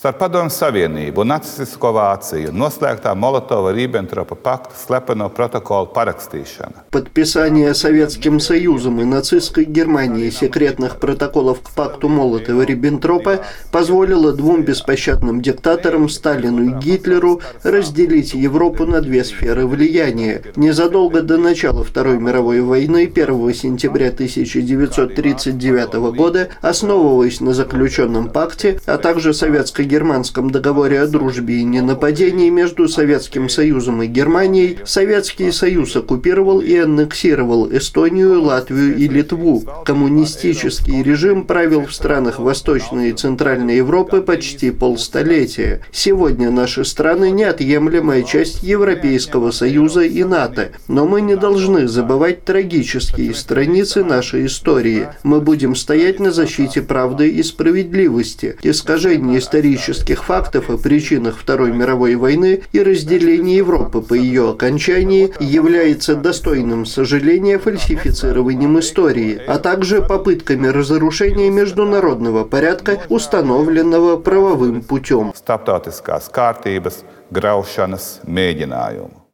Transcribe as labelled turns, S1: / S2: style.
S1: Starp Padomju Savienību un nacistisko Vāciju noslēgtā Molotova-Ribbentropa pakta slepeno протокола parakstīšana.
S2: Подписание Советским Союзом и нацистской Германией секретных протоколов к пакту Молотова-Риббентропа позволило двум беспощадным диктаторам Сталину и Гитлеру разделить Европу на две сферы влияния. Незадолго до начала Второй мировой войны, 1 сентября 1939 года, основываясь на заключенном пакте, а также советско-германском договоре о дружбе и ненападении между Советским Союзом и Германией, Советский Союз оккупировал и аннексировал Эстонию, Латвию и Литву. Коммунистический режим правил в странах Восточной и Центральной Европы почти полстолетия. Сегодня наши страны – неотъемлемая часть Европейского Союза и НАТО. Но мы не должны забывать трагические страницы нашей истории. Мы будем стоять на защите правды и справедливости. Искажение исторических фактов о причинах Второй мировой войны и разделение Европы по ее окончании является достойным сожаления фальсифицированием истории, а также попытками разрушения международного порядка, установленного правовым путем.
S1: Starptautiskās kārtības graušanas mēģinājumu.